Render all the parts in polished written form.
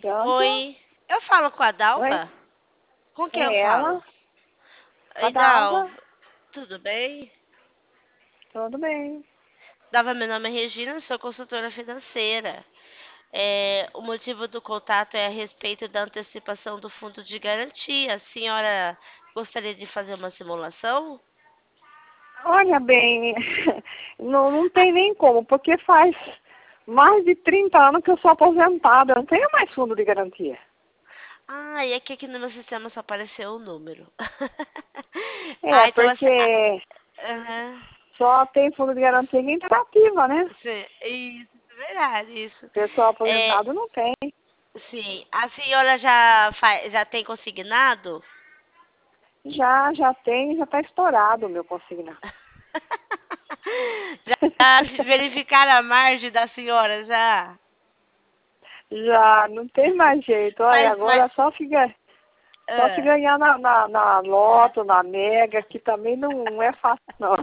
Pronto. Oi, eu falo com a Oi, Dalva? Com quem eu é falo? ela. A Oi, Dalva. Dalva, tudo bem? Tudo bem. Dalva, meu nome é Regina, sou consultora financeira. O motivo do contato é a respeito da antecipação do fundo de garantia. A senhora gostaria de fazer uma simulação? Olha bem, não tem nem como, porque faz mais de 30 anos que eu sou aposentada. Eu não tenho mais fundo de garantia. E é que aqui no meu sistema só apareceu o número. É, Então você. porque Aham. só tem fundo de garantia quem está ativa, né? Sim, isso, é verdade, isso. Pessoal É, aposentado não tem. sim, a senhora já tem consignado? Já tem, já está estourado o meu consignado. Já verificaram a margem da senhora, já? Já, não tem mais jeito. Olha, Mas, agora só se ah. ganhar na Loto, na Mega, que também não é fácil, não.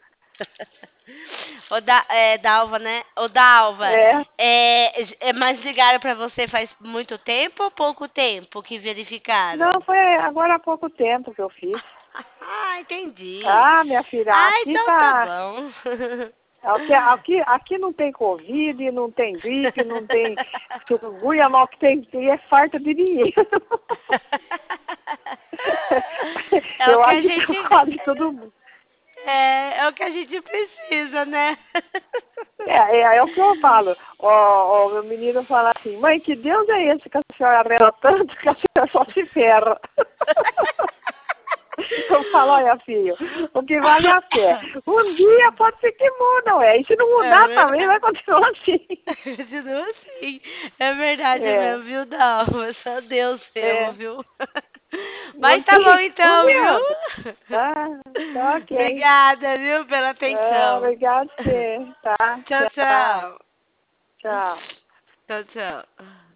Dalva, né? Ô, Dalva, É. mas ligaram pra você faz muito tempo ou pouco tempo que Não, verificaram? foi agora há pouco tempo que eu fiz. Entendi. Ah, minha filha, aqui Então tá tá. bom. Aqui não tem Covid, não tem gripe, não tem chikungunya, mal que tem é farta de dinheiro. É o Eu que a acho que gente, quase todo mundo. é o que a gente precisa, né? É o que eu falo. O meu menino fala assim, mãe, que Deus é esse que a senhora reza tanto que a senhora só se ferra. Eu falo, olha filho, o que vale é a fé. Um dia pode ser que muda, ué. E se não É mudar também vai verdade. continuar assim. Continua assim. É verdade É, mesmo, viu, Dalva? Só Deus mesmo, é. viu? Não Mas tá bom tem, não então, adianta. viu? Tá ok. Obrigada, viu, pela atenção. Obrigado a você. Tá, Tchau, tchau. tchau. Tchau. Tchau, tchau.